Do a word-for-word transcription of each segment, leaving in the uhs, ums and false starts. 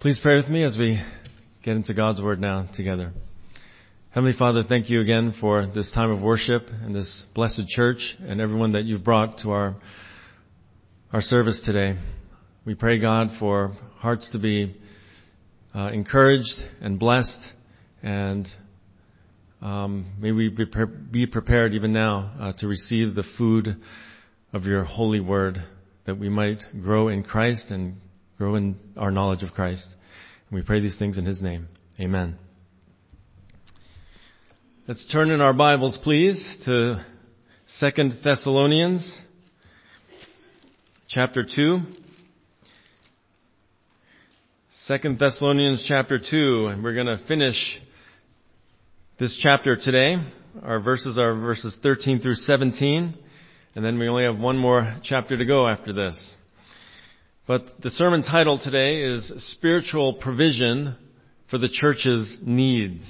Please pray with me as we get into God's Word now together. Heavenly Father, thank you again for this time of worship and this blessed church and everyone that you've brought to our our service today. We pray, God, for hearts to be uh, encouraged and blessed, and um, may we be, pre- be prepared even now uh, to receive the food of your holy word, that we might grow in Christ and grow in our knowledge of Christ. And we pray these things in His name. Amen. Let's turn in our Bibles, please, to Second Thessalonians chapter two. Second Thessalonians chapter two, and we're going to finish this chapter today. Our verses are verses thirteen through seventeen, and then we only have one more chapter to go after this. But the sermon title today is Spiritual Provision for the Church's Needs.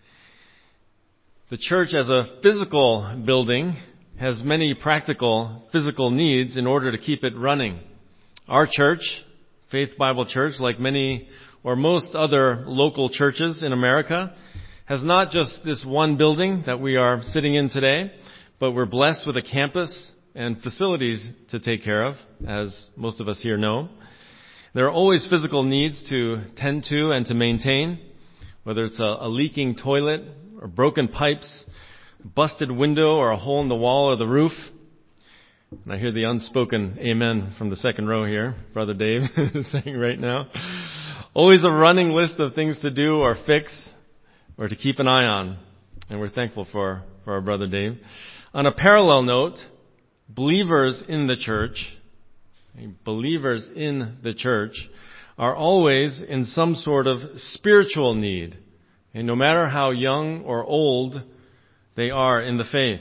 The church as a physical building has many practical physical needs in order to keep it running. Our church, Faith Bible Church, like many or most other local churches in America, has not just this one building that we are sitting in today, but we're blessed with a campus and facilities to take care of, as most of us here know. There are always physical needs to tend to and to maintain, whether it's a, a leaking toilet or broken pipes, busted window or a hole in the wall or the roof. And I hear the unspoken amen from the second row here, Brother Dave is saying right now. Always a running list of things to do or fix or to keep an eye on. And we're thankful for, for our Brother Dave. On a parallel note, believers in the church, believers in the church are always in some sort of spiritual need. And no matter how young or old they are in the faith.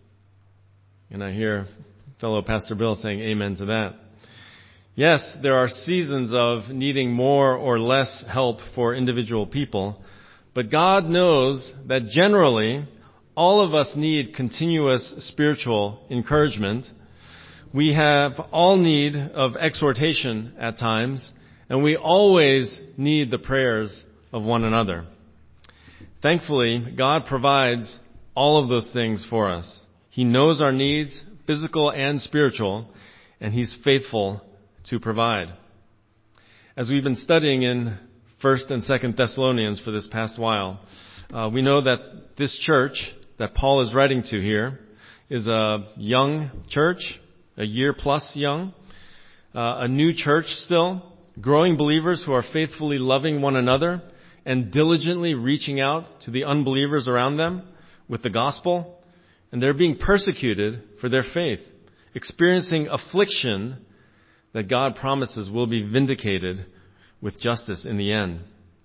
And I hear fellow Pastor Bill saying amen to that. Yes, there are seasons of needing more or less help for individual people, but God knows that generally all of us need continuous spiritual encouragement. We have all need of exhortation at times, and we always need the prayers of one another. Thankfully, God provides all of those things for us. He knows our needs, physical and spiritual, and He's faithful to provide. As we've been studying in First and Second Thessalonians for this past while, uh, we know that this church that Paul is writing to here is a young church, a year plus young, uh, a new church still, growing believers who are faithfully loving one another and diligently reaching out to the unbelievers around them with the gospel. And they're being persecuted for their faith, experiencing affliction that God promises will be vindicated with justice in the end.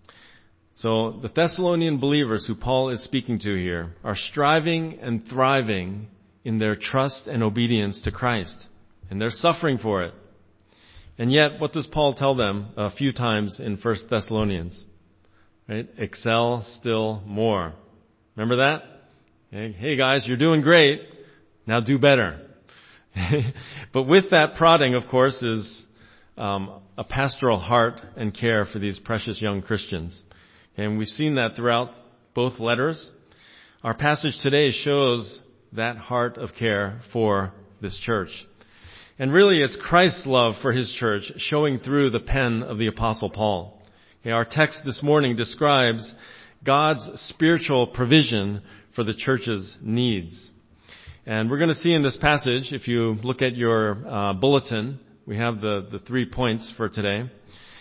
So the Thessalonian believers who Paul is speaking to here are striving and thriving in their trust and obedience to Christ. And they're suffering for it. And yet, what does Paul tell them a few times in First Thessalonians? Right? Excel still more. Remember that? Okay. Hey guys, you're doing great. Now do better. But with that prodding, of course, is um, a pastoral heart and care for these precious young Christians. And we've seen that throughout both letters. Our passage today shows that heart of care for this church. And really, it's Christ's love for His church showing through the pen of the Apostle Paul. Okay, our text this morning describes God's spiritual provision for the church's needs. And we're going to see in this passage, if you look at your uh, bulletin, we have the, the three points for today.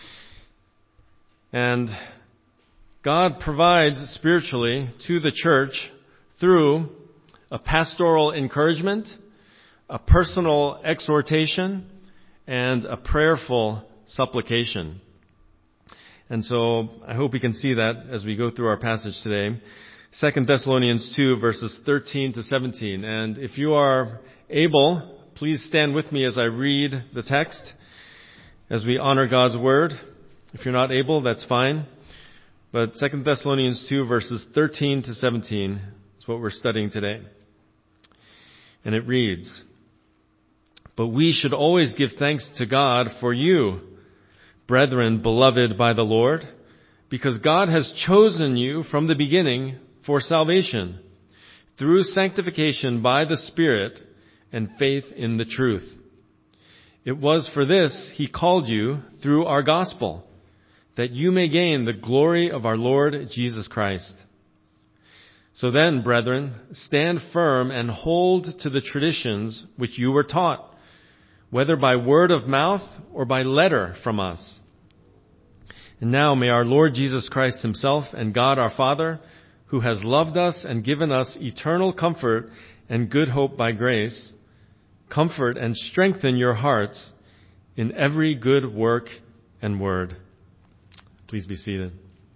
And God provides spiritually to the church through a pastoral encouragement, a personal exhortation, and a prayerful supplication. And so I hope we can see that as we go through our passage today. Second Thessalonians two, verses thirteen to seventeen. And if you are able, please stand with me as I read the text, as we honor God's word. If you're not able, that's fine. But Second Thessalonians two, verses thirteen to seventeen is what we're studying today. And it reads, "But we should always give thanks to God for you, brethren, beloved by the Lord, because God has chosen you from the beginning for salvation, through sanctification by the Spirit and faith in the truth. It was for this He called you through our gospel, that you may gain the glory of our Lord Jesus Christ. So then, brethren, stand firm and hold to the traditions which you were taught, whether by word of mouth or by letter from us. And now may our Lord Jesus Christ Himself and God our Father, who has loved us and given us eternal comfort and good hope by grace, comfort and strengthen your hearts in every good work and word. Please be seated.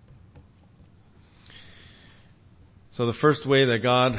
So the first way that God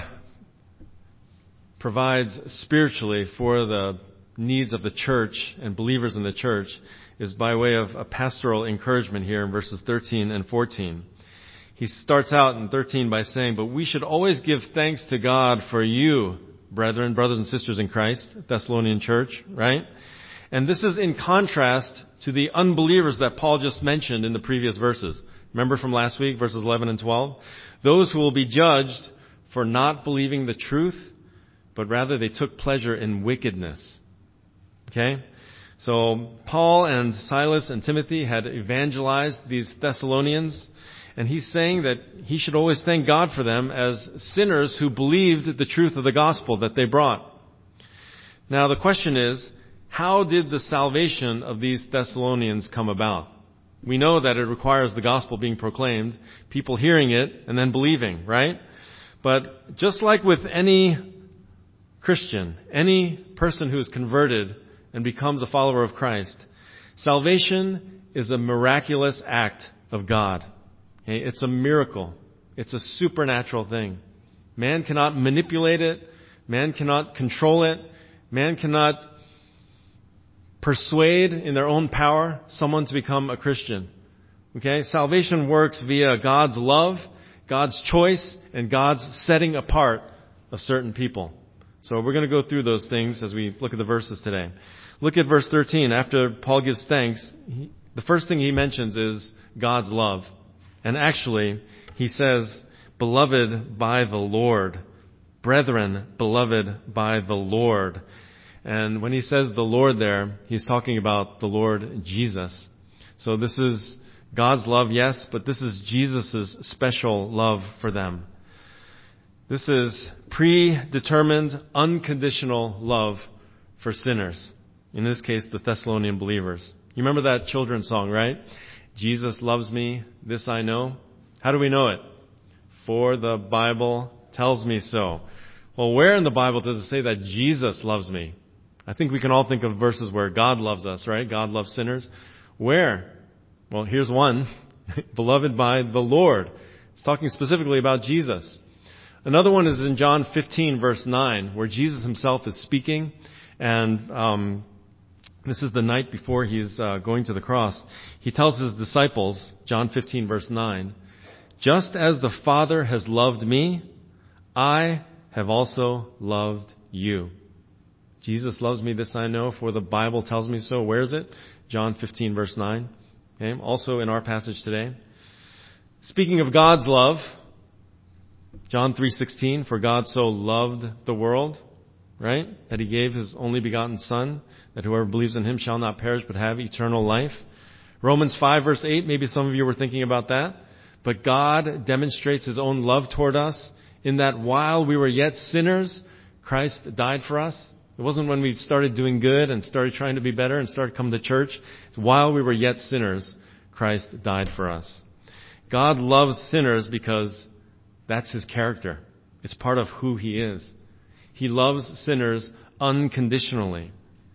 provides spiritually for the needs of the church and believers in the church is by way of a pastoral encouragement here in verses thirteen and fourteen. He starts out in thirteen by saying, "But we should always give thanks to God for you, brethren, brothers and sisters in Christ," Thessalonian church, right? And this is in contrast to the unbelievers that Paul just mentioned in the previous verses. Remember from last week, verses eleven and twelve? Those who will be judged for not believing the truth, but rather they took pleasure in wickedness. Okay? So Paul and Silas and Timothy had evangelized these Thessalonians, and he's saying that he should always thank God for them as sinners who believed the truth of the gospel that they brought. Now the question is, how did the salvation of these Thessalonians come about? We know that it requires the gospel being proclaimed, people hearing it, and then believing, right? But just like with any Christian, any person who is converted and becomes a follower of Christ, salvation is a miraculous act of God. Okay? It's a miracle. It's a supernatural thing. Man cannot manipulate it. Man cannot control it. Man cannot persuade in their own power someone to become a Christian. Okay? Salvation works via God's love, God's choice, and God's setting apart of certain people. So we're going to go through those things as we look at the verses today. Look at verse thirteen. After Paul gives thanks, he, the first thing he mentions is God's love. And actually, he says, beloved by the Lord. Brethren, beloved by the Lord. And when he says the Lord there, he's talking about the Lord Jesus. So this is God's love, yes, but this is Jesus' special love for them. This is predetermined, unconditional love for sinners. In this case, the Thessalonian believers. You remember that children's song, right? Jesus loves me, this I know. How do we know it? For the Bible tells me so. Well, where in the Bible does it say that Jesus loves me? I think we can all think of verses where God loves us, right? God loves sinners. Where? Well, here's one. Beloved by the Lord. It's talking specifically about Jesus. Another one is in John fifteen, verse nine, where Jesus himself is speaking. And um, this is the night before he's uh, going to the cross. He tells his disciples, John fifteen, verse nine, just as the Father has loved me, I have also loved you. Jesus loves me, this I know, for the Bible tells me so. Where is it? John fifteen, verse nine. Okay. Also in our passage today. Speaking of God's love, John three sixteen, for God so loved the world, right? That He gave His only begotten Son, that whoever believes in Him shall not perish but have eternal life. Romans five, verse eight, maybe some of you were thinking about that. But God demonstrates His own love toward us in that while we were yet sinners, Christ died for us. It wasn't when we started doing good and started trying to be better and started coming to church. It's while we were yet sinners, Christ died for us. God loves sinners because that's His character. It's part of who He is. He loves sinners unconditionally.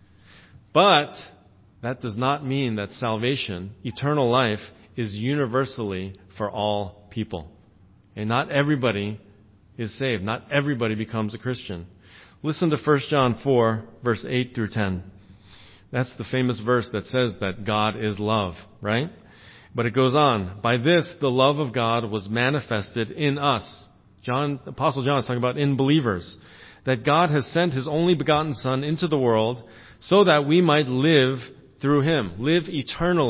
But that does not mean that salvation, eternal life, is universally for all people. And not everybody is saved. Not everybody becomes a Christian. Listen to First John four, verse eight through ten. That's the famous verse that says that God is love, right? But it goes on. By this, the love of God was manifested in us. John, Apostle John is talking about in believers. That God has sent His only begotten Son into the world so that we might live through Him, live eternally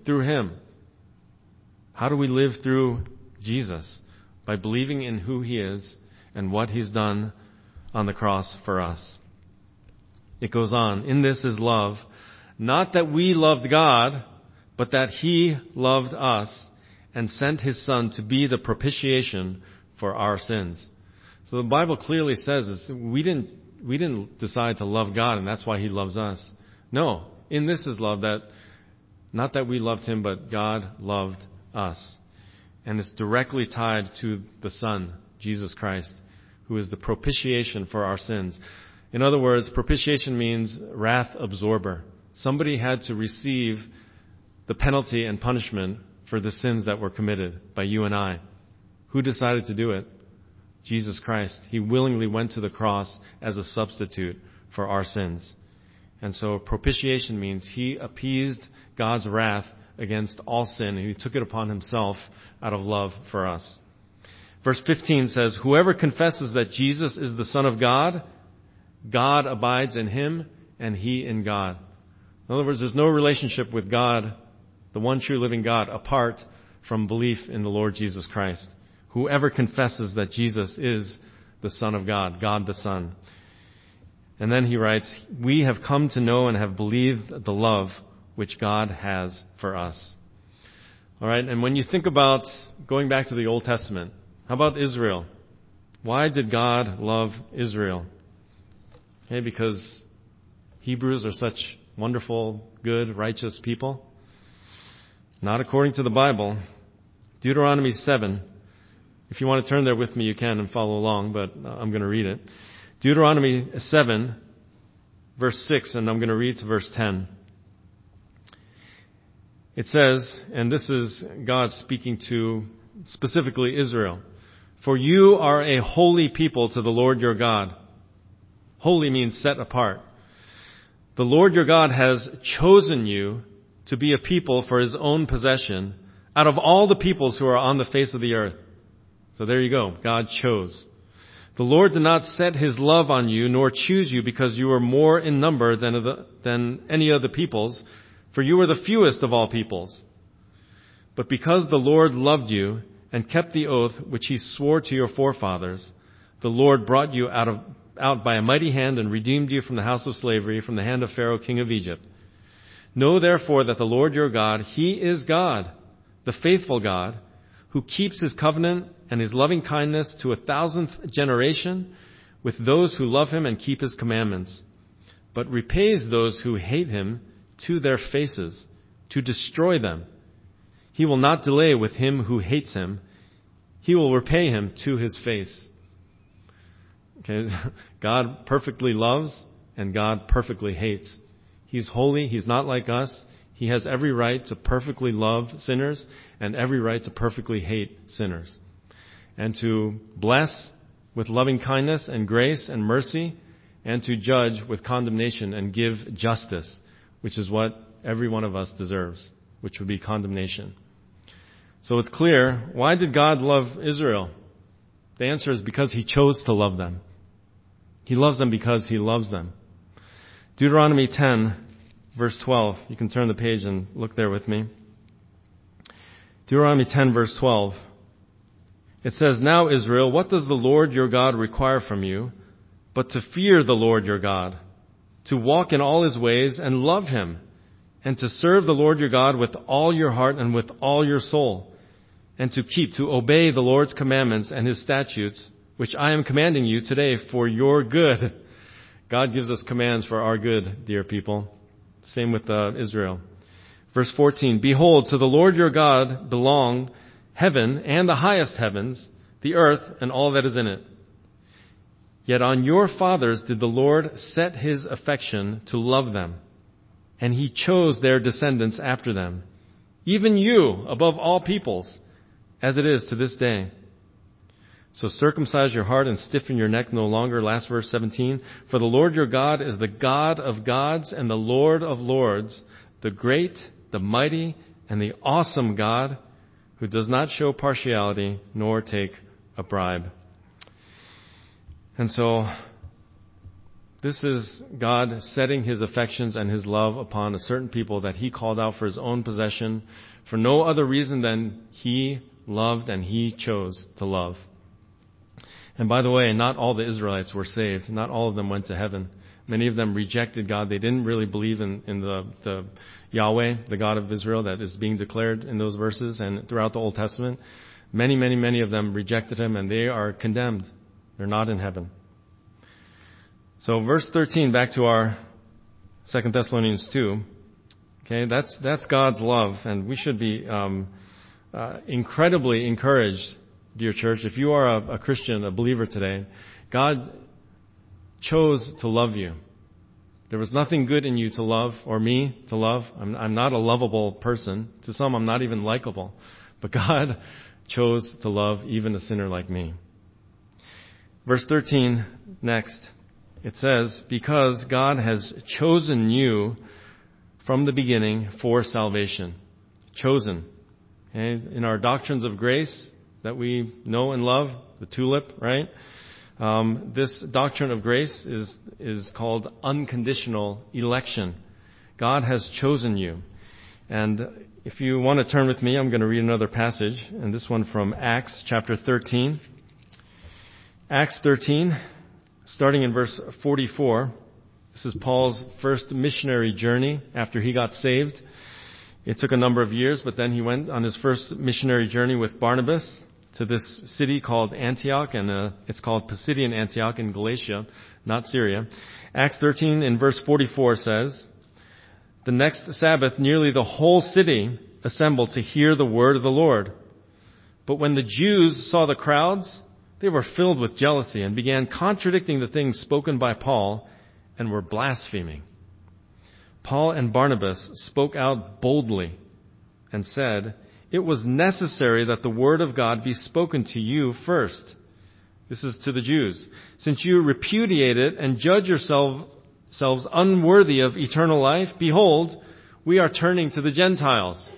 through him. How do we live through Jesus? By believing in who he is and what he's done on the cross for us. It goes on, in this is love, not that we loved God, but that he loved us and sent his Son to be the propitiation for our sins. So the Bible clearly says is we didn't we didn't decide to love God and that's why he loves us. No, in this is love, that not that we loved him, but God loved us. And it's directly tied to the Son, Jesus Christ, who is the propitiation for our sins. In other words, propitiation means wrath absorber. Somebody had to receive the penalty and punishment for the sins that were committed by you and I. Who decided to do it? Jesus Christ. He willingly went to the cross as a substitute for our sins. And so propitiation means he appeased God's wrath against all sin, and he took it upon himself out of love for us. Verse fifteen says, whoever confesses that Jesus is the Son of God, God abides in him, and he in God. In other words, there's no relationship with God, the one true living God, apart from belief in the Lord Jesus Christ. Whoever confesses that Jesus is the Son of God, God the Son. And then he writes, we have come to know and have believed the love which God has for us. All right, and when you think about going back to the Old Testament, how about Israel? Why did God love Israel? Okay, because Hebrews are such wonderful, good, righteous people? Not according to the Bible. Deuteronomy seven. If you want to turn there with me, you can and follow along, but I'm going to read it. Deuteronomy seven, verse six, and I'm going to read to verse ten. It says, and this is God speaking to specifically Israel, for you are a holy people to the Lord your God. Holy means set apart. The Lord your God has chosen you to be a people for his own possession out of all the peoples who are on the face of the earth. So there you go. God chose. The Lord did not set his love on you nor choose you because you were more in number than, the, than any of the peoples, for you were the fewest of all peoples. But because the Lord loved you and kept the oath which he swore to your forefathers, the Lord brought you out of out by a mighty hand and redeemed you from the house of slavery, from the hand of Pharaoh, king of Egypt. Know therefore that the Lord your God, he is God, the faithful God, who keeps his covenant and his loving kindness to a thousandth generation with those who love him and keep his commandments, but repays those who hate him to their faces, to destroy them. He will not delay with him who hates him. He will repay him to his face. Okay, God perfectly loves and God perfectly hates. He's holy. He's not like us. He has every right to perfectly love sinners and every right to perfectly hate sinners, and to bless with loving kindness and grace and mercy, and to judge with condemnation and give justice, which is what every one of us deserves, which would be condemnation. So it's clear, why did God love Israel? The answer is because he chose to love them. He loves them because he loves them. Deuteronomy ten, verse twelve. You can turn the page and look there with me. Deuteronomy ten, verse twelve. It says, now Israel, what does the Lord your God require from you, but to fear the Lord your God, to walk in all his ways and love him, and to serve the Lord your God with all your heart and with all your soul, and to keep, to obey the Lord's commandments and his statutes, which I am commanding you today for your good. God gives us commands for our good, dear people. Same with uh, Israel. Verse fourteen, behold, to the Lord your God belong heaven and the highest heavens, the earth and all that is in it. Yet on your fathers did the Lord set his affection to love them, and he chose their descendants after them, even you above all peoples, as it is to this day. So circumcise your heart and stiffen your neck no longer. Last verse seventeen. For the Lord your God is the God of gods and the Lord of lords, the great, the mighty, and the awesome God, who does not show partiality nor take a bribe. And so This is God setting his affections and his love upon a certain people that he called out for his own possession for no other reason than he loved and he chose to love. And by the way, not all the Israelites were saved. Not all of them went to heaven. Many of them rejected God. They didn't really believe in, in the, the Yahweh, the God of Israel that is being declared in those verses and throughout the Old Testament. Many, many, many of them rejected him, and they are condemned. They're not in heaven. So verse thirteen, back to our Second Thessalonians two. Okay, that's that's God's love, and we should be um, uh, incredibly encouraged, dear church. If you are a, a Christian, a believer today, God chose to love you. There was nothing good in you to love, or me to love. I'm, I'm not a lovable person. To some, I'm not even likable. But God chose to love even a sinner like me. Verse thirteen, next. It says, because God has chosen you from the beginning for salvation. Chosen. Okay? In our doctrines of grace that we know and love, the tulip, right? Um, this doctrine of grace is, is called unconditional election. God has chosen you. And if you want to turn with me, I'm going to read another passage, and this one from Acts chapter thirteen. Acts thirteen. Starting in verse forty-four, this is Paul's first missionary journey after he got saved. It took a number of years, but then he went on his first missionary journey with Barnabas to this city called Antioch, and uh, it's called Pisidian Antioch in Galatia, not Syria. Acts thirteen in verse forty-four says, the next Sabbath nearly the whole city assembled to hear the word of the Lord. But when the Jews saw the crowds, they were filled with jealousy and began contradicting the things spoken by Paul and were blaspheming. Paul and Barnabas spoke out boldly and said, it was necessary that the word of God be spoken to you first. This is to the Jews. Since you repudiate it and judge yourselves unworthy of eternal life, behold, we are turning to the Gentiles.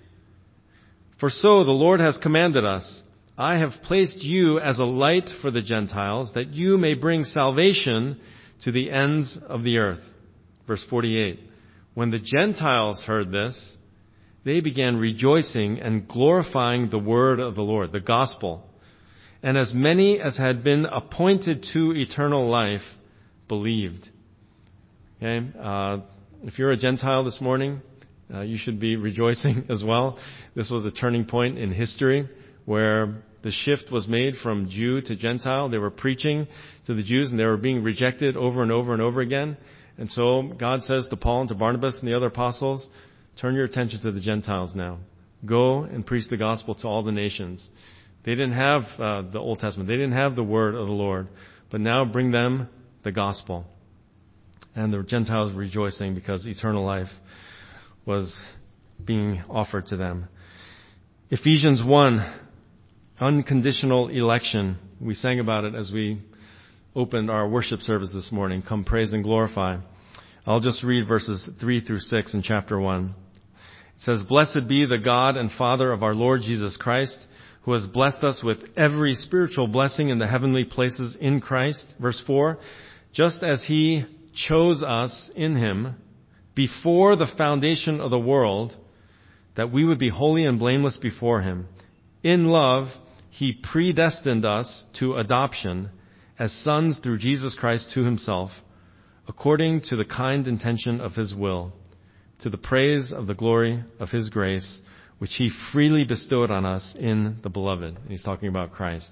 For so the Lord has commanded us, I have placed you as a light for the Gentiles, that you may bring salvation to the ends of the earth. Verse forty-eight. When the Gentiles heard this, they began rejoicing and glorifying the word of the Lord, the gospel. And as many as had been appointed to eternal life believed. Okay, uh, if you're a Gentile this morning, uh, you should be rejoicing as well. This was a turning point in history, where the shift was made from Jew to Gentile. They were preaching to the Jews and they were being rejected over and over and over again. And so God says to Paul and to Barnabas and the other apostles, turn your attention to the Gentiles now. Go and preach the gospel to all the nations. They didn't have uh, the Old Testament. They didn't have the word of the Lord. But now bring them the gospel. And the Gentiles were rejoicing because eternal life was being offered to them. Ephesians one, unconditional election. We sang about it as we opened our worship service this morning. Come praise and glorify. I'll just read verses three through six in chapter one. It says, blessed be the God and Father of our Lord Jesus Christ, who has blessed us with every spiritual blessing in the heavenly places in Christ. Verse four, just as he chose us in him before the foundation of the world, that we would be holy and blameless before him. In love, he predestined us to adoption as sons through Jesus Christ to himself, according to the kind intention of his will, to the praise of the glory of his grace, which he freely bestowed on us in the beloved. And he's talking about Christ.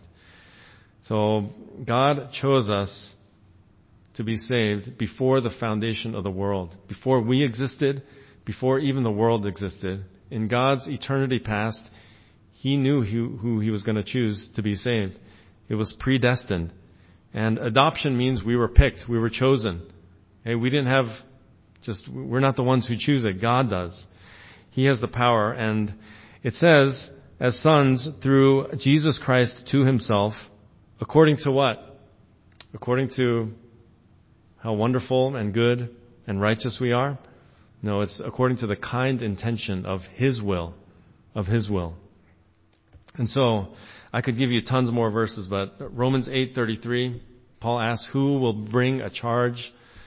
So God chose us to be saved before the foundation of the world, before we existed, before even the world existed. In God's eternity past, he knew who, who he was going to choose to be saved. It was predestined. And adoption means we were picked, we were chosen. Hey, we didn't have just, we're not the ones who choose it. God does. He has the power. And it says, as sons through Jesus Christ to himself, according to what? According to how wonderful and good and righteous we are? No, it's according to the kind intention of his will, of his will. And so, I could give you tons more verses, but Romans eight thirty-three, Paul asks, who will bring a charge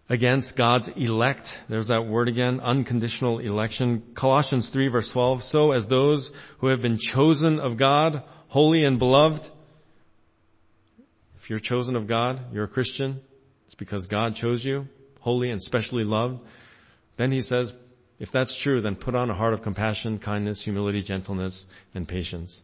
against God's elect. There's that word again, unconditional election. Colossians three verse twelve, so as those who have been chosen of God, holy and beloved. If you're chosen of God, you're a Christian, it's because God chose you, holy and specially loved. Then he says, if that's true, then put on a heart of compassion, kindness, humility, gentleness, and patience.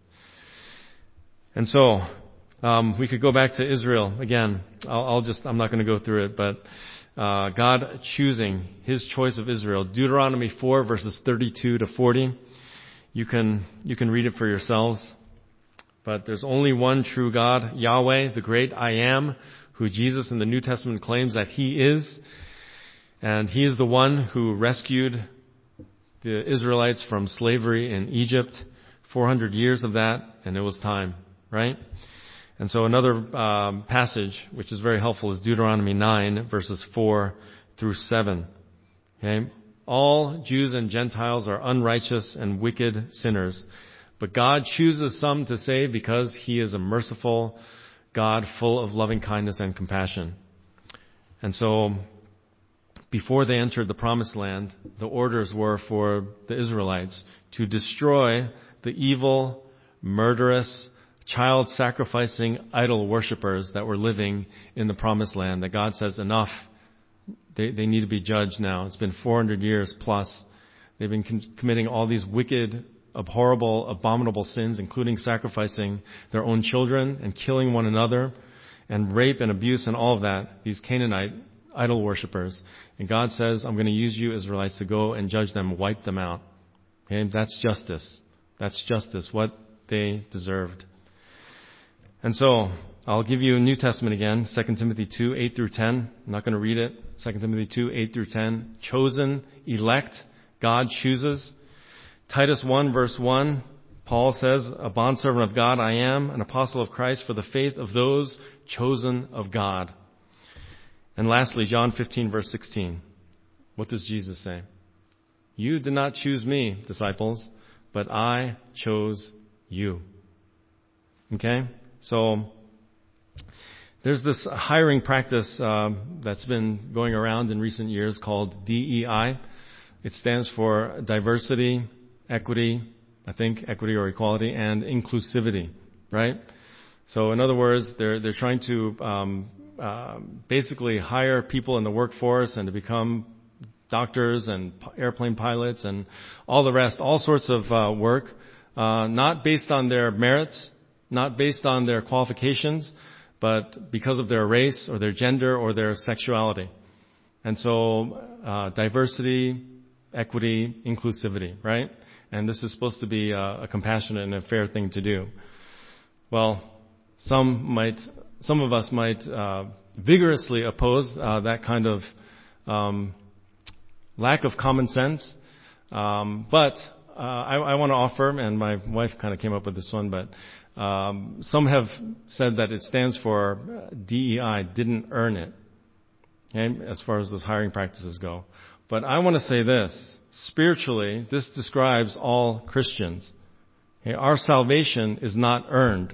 And so, um, we could go back to Israel again. I'll, I'll just, I'm not going to go through it, but uh, God choosing His choice of Israel. Deuteronomy four verses thirty-two to forty. You can, you can read it for yourselves. But there's only one true God, Yahweh, the great I Am, who Jesus in the New Testament claims that He is. And He is the one who rescued the Israelites from slavery in Egypt. four hundred years of that, and it was time, right? And so another um, passage, which is very helpful, is Deuteronomy nine, verses four through seven. Okay? All Jews and Gentiles are unrighteous and wicked sinners. But God chooses some to save because He is a merciful God full of loving kindness and compassion. And so, before they entered the promised land, the orders were for the Israelites to destroy the evil, murderous, child-sacrificing idol worshippers that were living in the promised land. That God says, enough. They, they need to be judged now. It's been four hundred years plus. They've been con- committing all these wicked, abhorrible, abominable sins, including sacrificing their own children and killing one another, and rape and abuse and all of that, these Canaanite idol worshippers. And God says, I'm going to use you, Israelites, to go and judge them, wipe them out. Okay? That's justice. That's justice, what they deserved. And so, I'll give you a New Testament again, Second Timothy two, eight through ten. I'm not going to read it. Second Timothy two, eight through ten. Chosen, elect, God chooses. Titus one verse one, Paul says, a bondservant of God I am, an apostle of Christ for the faith of those chosen of God. And lastly, John fifteen verse sixteen. What does Jesus say? You did not choose me, disciples, but I chose you. Okay? So, there's this hiring practice uh, that's been going around in recent years called D E I. It stands for diversity, equity, I think, equity or equality, and inclusivity, right? So in other words, they're they're trying to um, uh, basically hire people in the workforce and to become doctors and airplane pilots and all the rest, all sorts of uh, work, uh, not based on their merits, not based on their qualifications, but because of their race or their gender or their sexuality. And so uh, diversity, equity, inclusivity, right? And this is supposed to be a, a compassionate and a fair thing to do. Well, some might, some of us might uh, vigorously oppose uh, that kind of um, lack of common sense. Um, but uh, I, I want to offer, and my wife kind of came up with this one, but um, some have said that it stands for D E I, didn't earn it, okay, as far as those hiring practices go. But I want to say this. Spiritually, this describes all Christians. Okay, our salvation is not earned.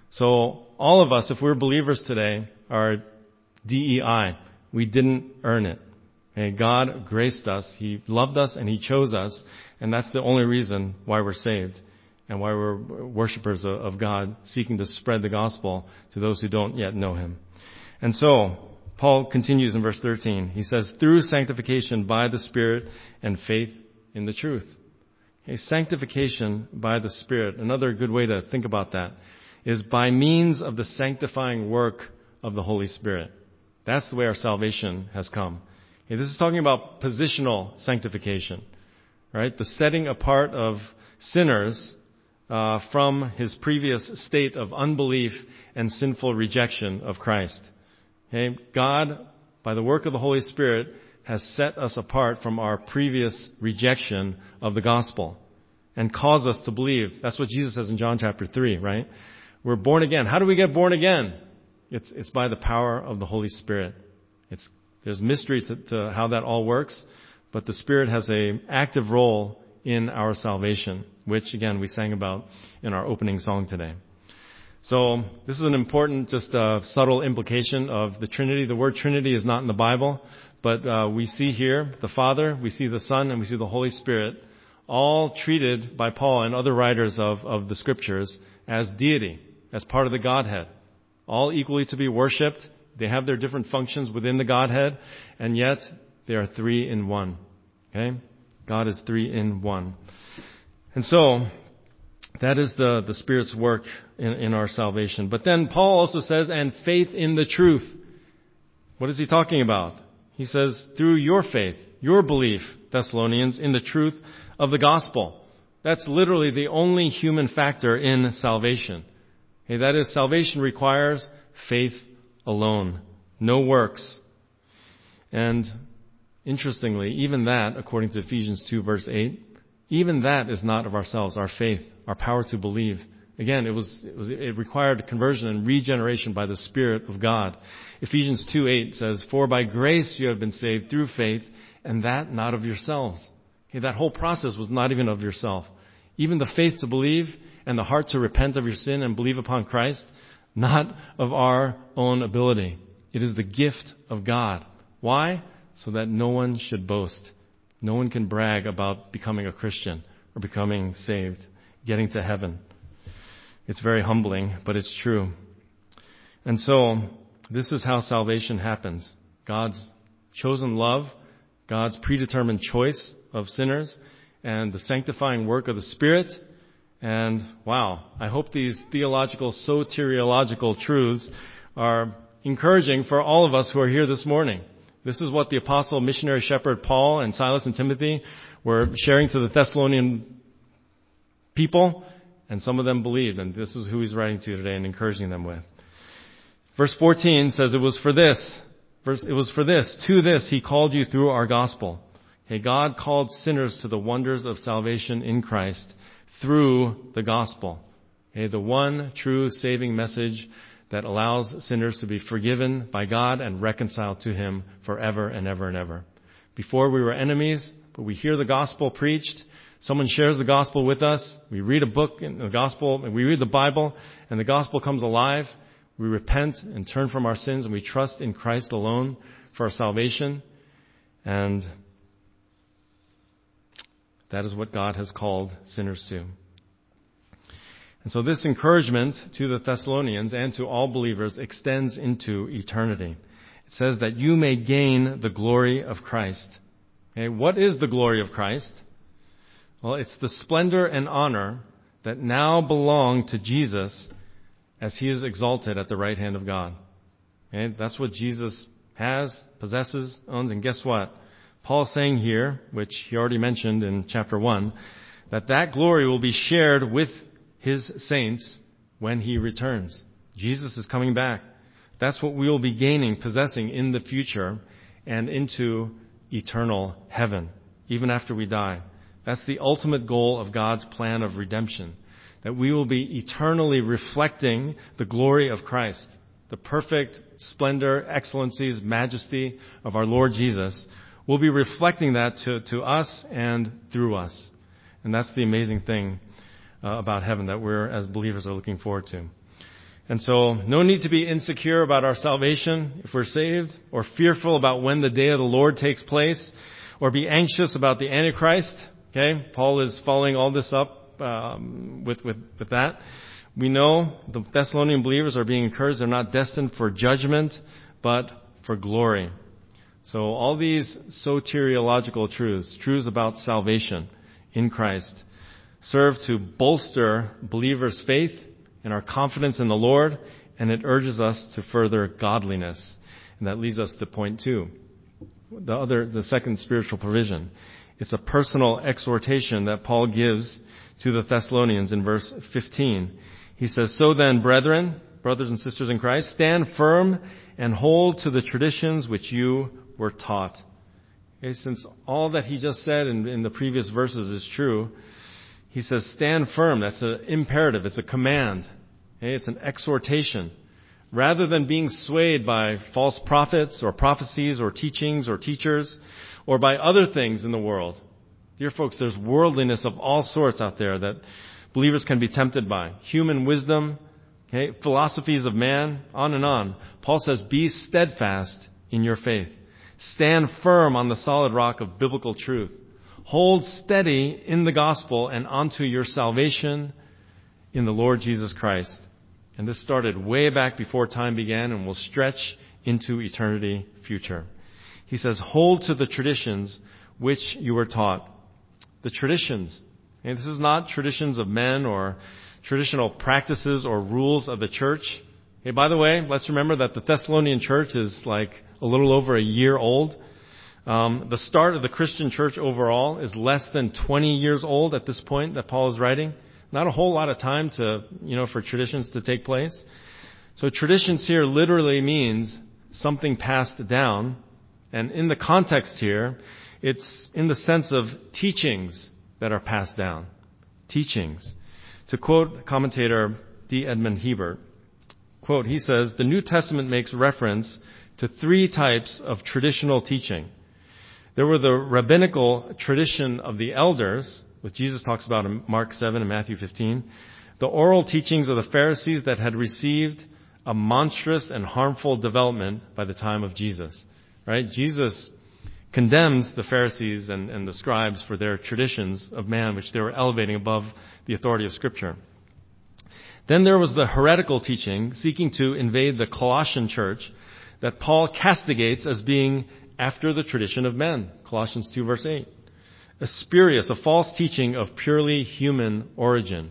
So all of us, if we're believers today, are D E I. We didn't earn it. Okay, God graced us. He loved us and He chose us. And that's the only reason why we're saved and why we're worshipers of God, seeking to spread the gospel to those who don't yet know Him. And so, Paul continues in verse thirteen. He says, through sanctification by the Spirit and faith in the truth. Okay, sanctification by the Spirit. Another good way to think about that is by means of the sanctifying work of the Holy Spirit. That's the way our salvation has come. Okay, this is talking about positional sanctification, right? The setting apart of sinners uh, from his previous state of unbelief and sinful rejection of Christ. Okay, God, by the work of the Holy Spirit, has set us apart from our previous rejection of the gospel and caused us to believe. That's what Jesus says in John chapter three, right? We're born again. How do we get born again? It's it's by the power of the Holy Spirit. It's there's mystery to, to how that all works, but the Spirit has an active role in our salvation, which again we sang about in our opening song today. So this is an important, just uh, subtle implication of the Trinity. The word Trinity is not in the Bible, but uh, we see here the Father, we see the Son, and we see the Holy Spirit, all treated by Paul and other writers of, of the Scriptures as deity, as part of the Godhead, all equally to be worshipped. They have their different functions within the Godhead, and yet they are three in one. Okay? God is three in one. And so, that is the, the Spirit's work in, in our salvation. But then Paul also says, and faith in the truth. What is he talking about? He says, through your faith, your belief, Thessalonians, in the truth of the gospel. That's literally the only human factor in salvation. Okay, that is, salvation requires faith alone, no works. And interestingly, even that, according to Ephesians two verse eight, even that is not of ourselves, our faith, our power to believe. Again, it was, it was, it required conversion and regeneration by the Spirit of God. Ephesians two eight says, for by grace you have been saved through faith, and that not of yourselves. Okay, that whole process was not even of yourself. Even the faith to believe and the heart to repent of your sin and believe upon Christ, not of our own ability. It is the gift of God. Why? So that no one should boast. No one can brag about becoming a Christian or becoming saved, getting to heaven. It's very humbling, but it's true. And so, this is how salvation happens. God's chosen love, God's predetermined choice of sinners, and the sanctifying work of the Spirit. And wow, I hope these theological, soteriological truths are encouraging for all of us who are here this morning. This is what the apostle, missionary shepherd Paul and Silas and Timothy were sharing to the Thessalonian people, and some of them believed, and this is who he's writing to today and encouraging them with. Verse fourteen says, it was for this, verse, it was for this, to this he called you through our gospel. Okay, God called sinners to the wonders of salvation in Christ through the gospel. Okay, the one true saving message that allows sinners to be forgiven by God and reconciled to Him forever and ever and ever. Before we were enemies, but we hear the gospel preached. Someone shares the gospel with us. We read a book in the gospel, and we read the Bible, and the gospel comes alive. We repent and turn from our sins, and we trust in Christ alone for our salvation. And that is what God has called sinners to. And so this encouragement to the Thessalonians and to all believers extends into eternity. It says that you may gain the glory of Christ. Okay, what is the glory of Christ? Well, it's the splendor and honor that now belong to Jesus as He is exalted at the right hand of God. Okay, that's what Jesus has, possesses, owns, and guess what? Paul's saying here, which he already mentioned in chapter one, that that glory will be shared with His saints when He returns. Jesus is coming back. That's what we will be gaining, possessing in the future and into eternal heaven, even after we die. That's the ultimate goal of God's plan of redemption, that we will be eternally reflecting the glory of Christ, the perfect splendor, excellencies, majesty of our Lord Jesus. We'll be reflecting that to, to us and through us. And that's the amazing thing uh, about heaven that we're, as believers, are looking forward to. And so, no need to be insecure about our salvation if we're saved, or fearful about when the day of the Lord takes place, or be anxious about the Antichrist. Okay, Paul is following all this up um, with, with, with that. We know the Thessalonian believers are being encouraged. They're not destined for judgment, but for glory. So all these soteriological truths, truths about salvation in Christ, serve to bolster believers' faith and our confidence in the Lord, and it urges us to further godliness. And that leads us to point two, the other, the second spiritual provision. It's a personal exhortation that Paul gives to the Thessalonians in verse fifteen. He says, so then, brethren, brothers and sisters in Christ, stand firm and hold to the traditions which you were taught. Okay, since all that he just said in, in the previous verses is true, he says, stand firm. That's an imperative. It's a command. Okay, it's an exhortation. Rather than being swayed by false prophets or prophecies or teachings or teachers or by other things in the world. Dear folks, there's worldliness of all sorts out there that believers can be tempted by. Human wisdom, Okay, philosophies of man, on and on. Paul says, be steadfast in your faith. Stand firm on the solid rock of biblical truth. Hold steady in the gospel and onto your salvation in the Lord Jesus Christ. And this started way back before time began and will stretch into eternity future. He says, hold to the traditions which you were taught. The traditions. And this is not traditions of men or traditional practices or rules of the church. Hey, by the way, let's remember that the Thessalonian church is like a little over a year old. Um, the start of the Christian church overall is less than twenty years old at this point that Paul is writing. Not a whole lot of time to, you know, for traditions to take place. So traditions here literally means something passed down. And in the context here, it's in the sense of teachings that are passed down. Teachings. To quote commentator D. Edmund Hebert, quote, he says, the New Testament makes reference to three types of traditional teaching. There were the rabbinical tradition of the elders, which Jesus talks about in Mark seven and Matthew fifteen, the oral teachings of the Pharisees that had received a monstrous and harmful development by the time of Jesus. Right? Jesus condemns the Pharisees and, and the scribes for their traditions of man, which they were elevating above the authority of Scripture. Then there was the heretical teaching seeking to invade the Colossian church that Paul castigates as being after the tradition of men. Colossians two verse eight. A spurious, a false teaching of purely human origin.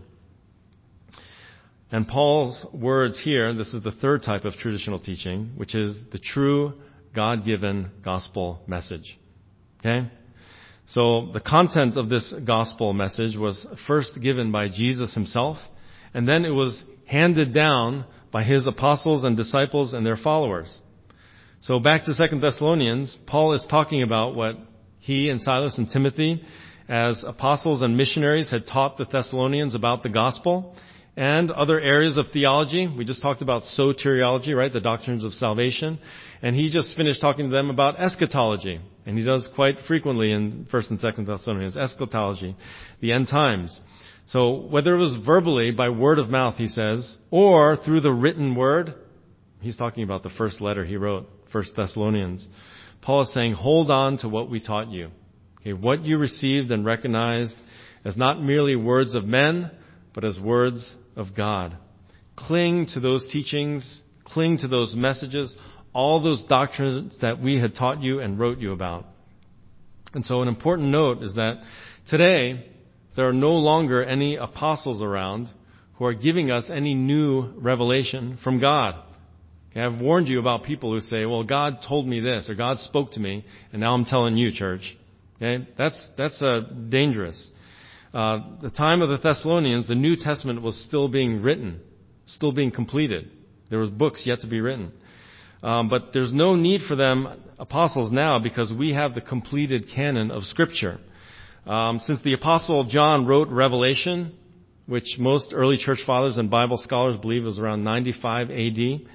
And Paul's words here, this is the third type of traditional teaching, which is the true God-given gospel message. Okay? So the content of this gospel message was first given by Jesus himself, and then it was handed down by his apostles and disciples and their followers. So back to Second Thessalonians, Paul is talking about what he and Silas and Timothy, as apostles and missionaries, had taught the Thessalonians about the gospel and other areas of theology. We just talked about soteriology, right? The doctrines of salvation. And he just finished talking to them about eschatology. And he does quite frequently in First and Second Thessalonians, eschatology, the end times. So whether it was verbally, by word of mouth, he says, or through the written word, he's talking about the first letter he wrote, First Thessalonians. Paul is saying, hold on to what we taught you. Okay, what you received and recognized as not merely words of men, but as words of God. Cling to those teachings, cling to those messages, all those doctrines that we had taught you and wrote you about. And so an important note is that today, there are no longer any apostles around who are giving us any new revelation from God. Okay, I've warned you about people who say, well, God told me this, or God spoke to me, and now I'm telling you, church. Okay, that's, that's uh, dangerous. Uh, the time of the Thessalonians, the New Testament was still being written, still being completed. There was books yet to be written. Um, but there's no need for them, apostles, now, because we have the completed canon of Scripture. Um, since the Apostle John wrote Revelation, which most early church fathers and Bible scholars believe was around ninety-five A D,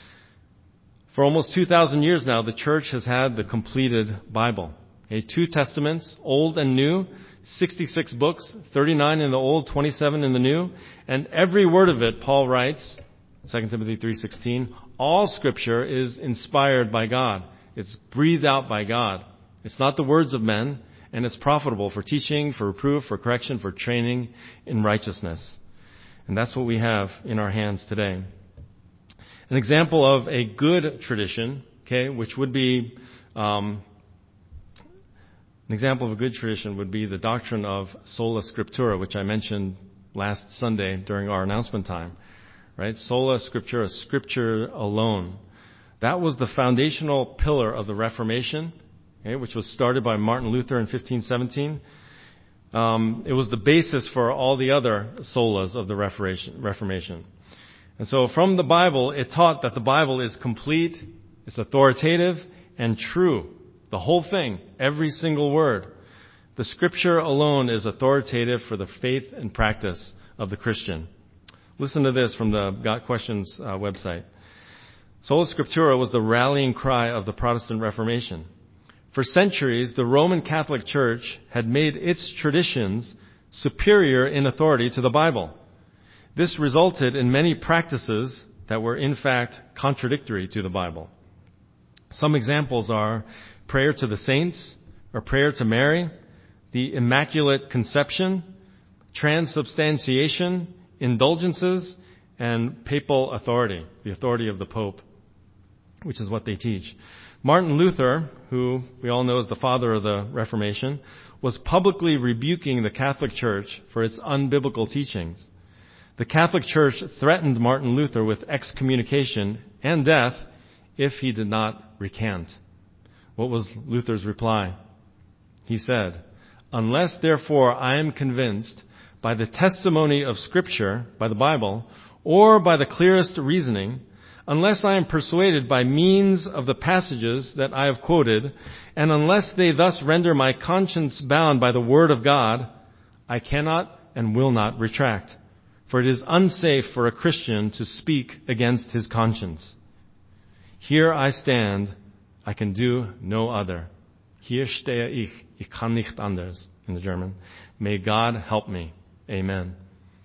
for almost two thousand years now, the church has had the completed Bible. Okay, two testaments, Old and New, sixty-six books, thirty-nine in the Old, twenty-seven in the New, and every word of it, Paul writes, Second Timothy three sixteen, all Scripture is inspired by God. It's breathed out by God. It's not the words of men, and it's profitable for teaching, for reproof, for correction, for training in righteousness. And that's what we have in our hands today. An example of a good tradition, okay, which would be, um, an example of a good tradition would be the doctrine of sola scriptura, which I mentioned last Sunday during our announcement time. Right? Sola scriptura, Scripture alone. That was the foundational pillar of the Reformation, okay, which was started by Martin Luther in fifteen seventeen. Um, it was the basis for all the other solas of the Reformation. Reformation. And so from the Bible, it taught that the Bible is complete, it's authoritative, and true. The whole thing, every single word. The Scripture alone is authoritative for the faith and practice of the Christian. Listen to this from the Got Questions uh, website. Sola Scriptura was the rallying cry of the Protestant Reformation. For centuries, the Roman Catholic Church had made its traditions superior in authority to the Bible. This resulted in many practices that were in fact contradictory to the Bible. Some examples are prayer to the saints, or prayer to Mary, the Immaculate Conception, transubstantiation, indulgences, and papal authority, the authority of the Pope, which is what they teach. Martin Luther, who we all know is the father of the Reformation, was publicly rebuking the Catholic Church for its unbiblical teachings. The Catholic Church threatened Martin Luther with excommunication and death if he did not recant. What was Luther's reply? He said, "Unless, therefore, I am convinced by the testimony of Scripture, by the Bible, or by the clearest reasoning, unless I am persuaded by means of the passages that I have quoted, and unless they thus render my conscience bound by the Word of God, I cannot and will not retract. For it is unsafe for a Christian to speak against his conscience. Here I stand, I can do no other. Hier stehe ich, ich kann nicht anders," in the German. May God help me. Amen.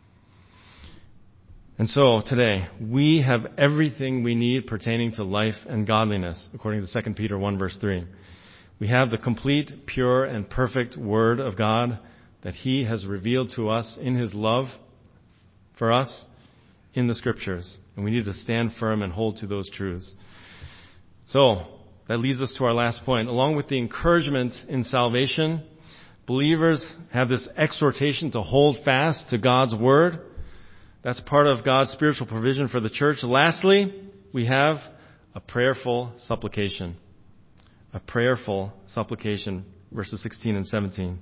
And so, today, we have everything we need pertaining to life and godliness, according to Second Peter one, verse three. We have the complete, pure, and perfect Word of God that He has revealed to us in His love for us in the Scriptures. And we need to stand firm and hold to those truths. So, that leads us to our last point. Along with the encouragement in salvation, believers have this exhortation to hold fast to God's Word. That's part of God's spiritual provision for the church. Lastly, we have a prayerful supplication. A prayerful supplication, verses sixteen and seventeen.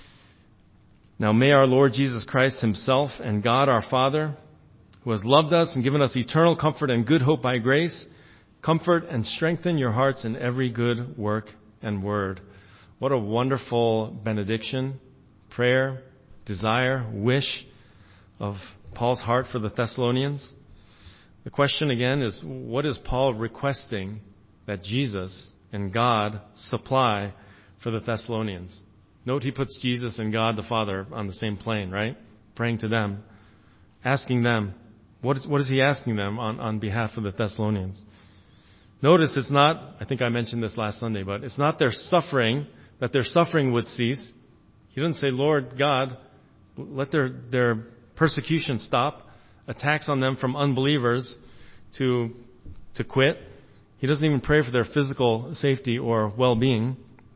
Now may our Lord Jesus Christ Himself and God our Father, who has loved us and given us eternal comfort and good hope by grace, comfort and strengthen your hearts in every good work and word. What a wonderful benediction, prayer, desire, wish of Paul's heart for the Thessalonians. The question again is, what is Paul requesting that Jesus and God supply for the Thessalonians? Note he puts Jesus and God the Father on the same plane, right? Praying to them, asking them, what is, what is he asking them on, on behalf of the Thessalonians? Notice it's not, I think I mentioned this last Sunday, but it's not their suffering, that their suffering would cease. He doesn't say, Lord God, let their, their persecution stop, attacks on them from unbelievers to, to quit. He doesn't even pray for their physical safety or well-being.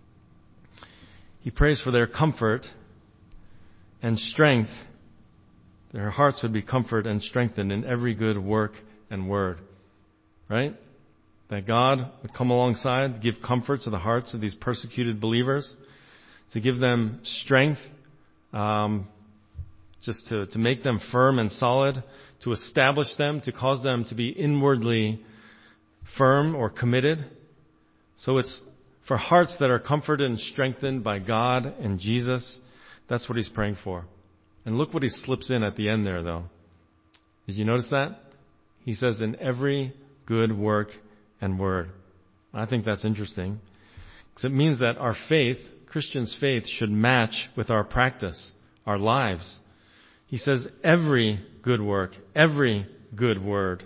He prays for their comfort and strength. Their hearts would be comforted and strengthened in every good work and word. Right? That God would come alongside, give comfort to the hearts of these persecuted believers, to give them strength, um, just to, to make them firm and solid, to establish them, to cause them to be inwardly firm or committed. So it's for hearts that are comforted and strengthened by God and Jesus. That's what he's praying for. And look what he slips in at the end there, though. Did you notice that? He says, in every good work and word. I think that's interesting, because it means that our faith, Christians' faith, should match with our practice, our lives. He says every good work, every good word.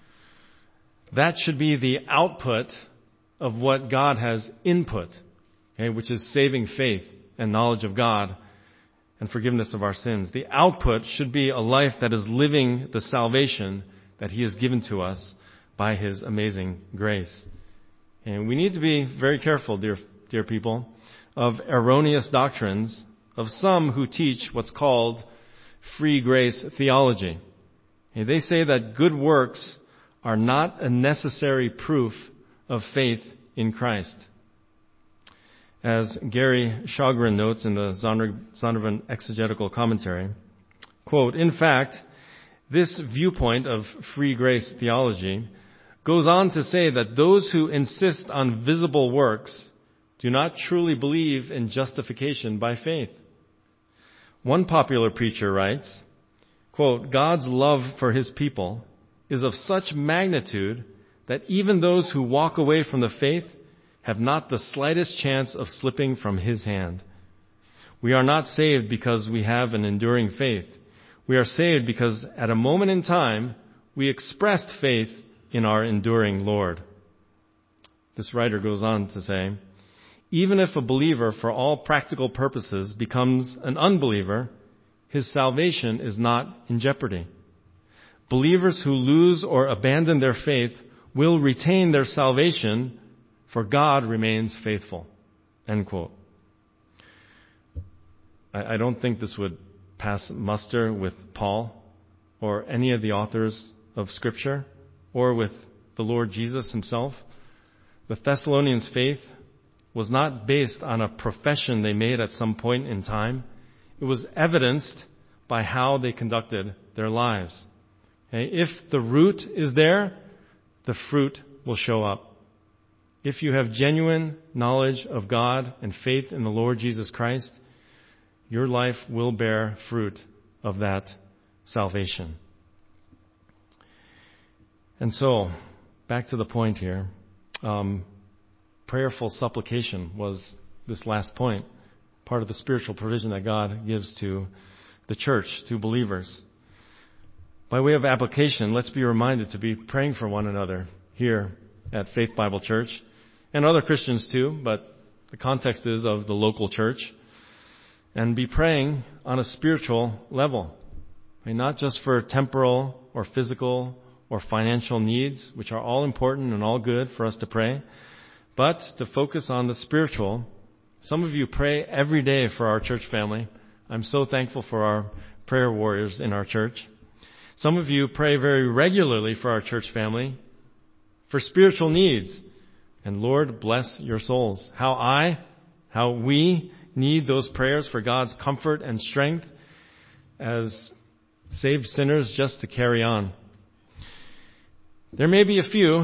That should be the output of what God has input, okay, which is saving faith and knowledge of God and forgiveness of our sins. The output should be a life that is living the salvation that He has given to us by His amazing grace. And we need to be very careful, dear, dear people, of erroneous doctrines of some who teach what's called free grace theology. And they say that good works are not a necessary proof of faith in Christ. As Gary Sjogren notes in the Zondervan Exegetical Commentary, quote, in fact, this viewpoint of free grace theology goes on to say that those who insist on visible works do not truly believe in justification by faith. One popular preacher writes, quote, God's love for His people is of such magnitude that even those who walk away from the faith have not the slightest chance of slipping from His hand. We are not saved because we have an enduring faith. We are saved because at a moment in time, we expressed faith in our enduring Lord. This writer goes on to say, even if a believer for all practical purposes becomes an unbeliever, his salvation is not in jeopardy. Believers who lose or abandon their faith will retain their salvation, for God remains faithful. End quote. I, I don't think this would pass muster with Paul or any of the authors of Scripture or with the Lord Jesus himself. The Thessalonians' faith was not based on a profession they made at some point in time. It was evidenced by how they conducted their lives. Okay? If the root is there, the fruit will show up. If you have genuine knowledge of God and faith in the Lord Jesus Christ, your life will bear fruit of that salvation. And so, back to the point here. Um, prayerful supplication was this last point, part of the spiritual provision that God gives to the church, to believers. By way of application, let's be reminded to be praying for one another here at Faith Bible Church, and other Christians too, but the context is of the local church, and be praying on a spiritual level. I mean, not just for temporal or physical or financial needs, which are all important and all good for us to pray, but to focus on the spiritual. Some of you pray every day for our church family. I'm so thankful for our prayer warriors in our church. Some of you pray very regularly for our church family, for spiritual needs. And Lord, bless your souls. How I, how we need those prayers for God's comfort and strength as saved sinners just to carry on. There may be a few,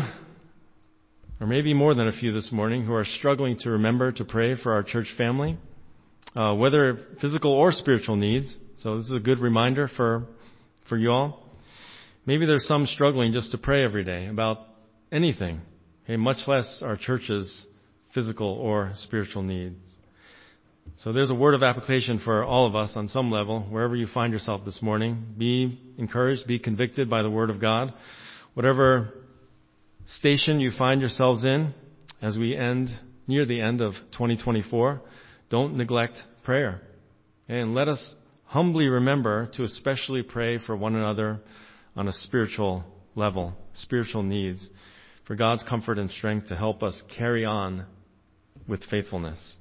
or maybe more than a few this morning, who are struggling to remember to pray for our church family, uh, whether physical or spiritual needs. So this is a good reminder for, for you all. Maybe there's some struggling just to pray every day about anything, okay, much less our church's physical or spiritual needs. So there's a word of application for all of us on some level, wherever you find yourself this morning. Be encouraged, be convicted by the Word of God. Whatever station you find yourselves in as we end, near the end of twenty twenty-four, don't neglect prayer. Okay? And let us humbly remember to especially pray for one another on a spiritual level, spiritual needs, for God's comfort and strength to help us carry on with faithfulness.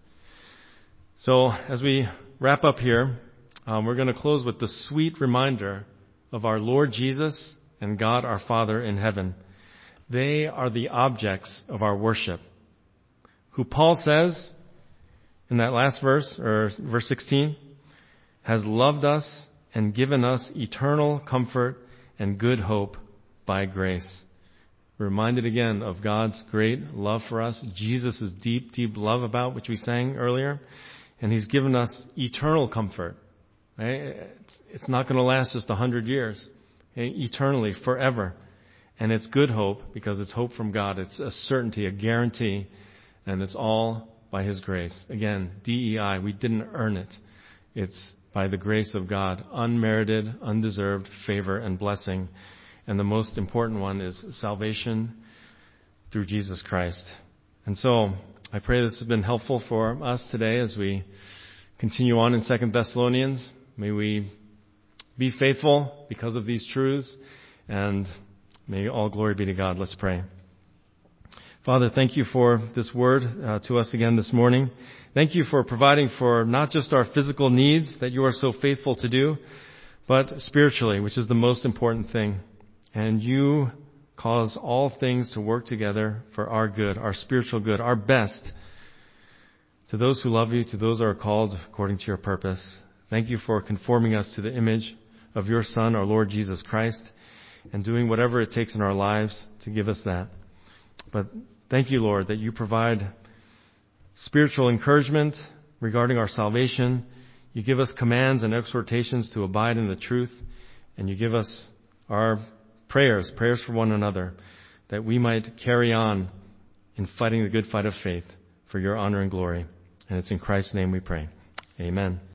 So as we wrap up here, um, we're going to close with the sweet reminder of our Lord Jesus and God our Father in heaven. They are the objects of our worship, who Paul says in that last verse, or verse sixteen, has loved us and given us eternal comfort and good hope by grace. We're reminded again of God's great love for us, Jesus' deep, deep love about which we sang earlier, and He's given us eternal comfort. Right? It's, it's not going to last just a hundred years, okay? Eternally, forever. And it's good hope because it's hope from God. It's a certainty, a guarantee, and it's all by His grace. Again, D E I, we didn't earn it. It's by the grace of God, unmerited, undeserved favor and blessing. And the most important one is salvation through Jesus Christ. And so, I pray this has been helpful for us today as we continue on in Second Thessalonians. May we be faithful because of these truths, and may all glory be to God. Let's pray. Father, thank you for this word uh, to us again this morning. Thank you for providing for not just our physical needs that you are so faithful to do, but spiritually, which is the most important thing. And you cause all things to work together for our good, our spiritual good, our best, to those who love you, to those who are called according to your purpose. Thank you for conforming us to the image of your Son, our Lord Jesus Christ, and doing whatever it takes in our lives to give us that. But thank you, Lord, that you provide spiritual encouragement regarding our salvation. You give us commands and exhortations to abide in the truth, and you give us our prayers, prayers for one another, that we might carry on in fighting the good fight of faith for your honor and glory. And it's in Christ's name we pray. Amen.